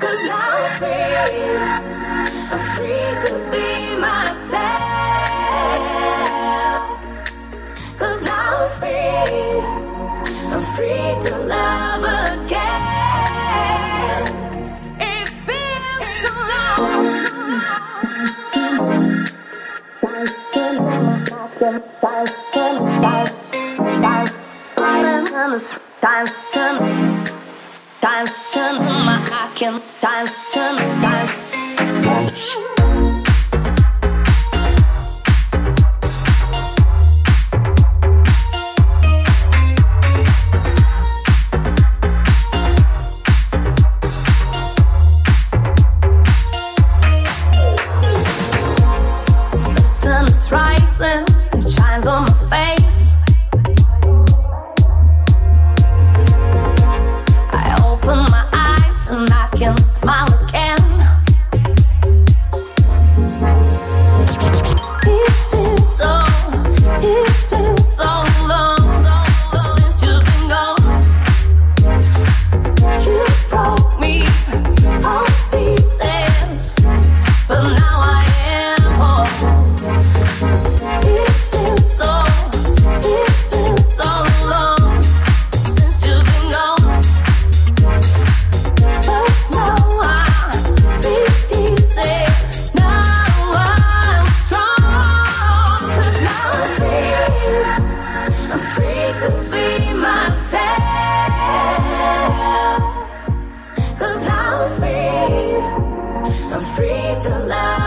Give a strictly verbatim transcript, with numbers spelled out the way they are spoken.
now I'm free. I'm free to be myself. 'Cause now I'm free. I'm free to love again. It's been so long. Time to time to my I can time to dance. The sun is rising, it shines on my face. And I can smile again. It's been so, it's been so long since you've been gone. You broke me all pieces, but now I am home. It's been so, it's been so long since you've been gone. To love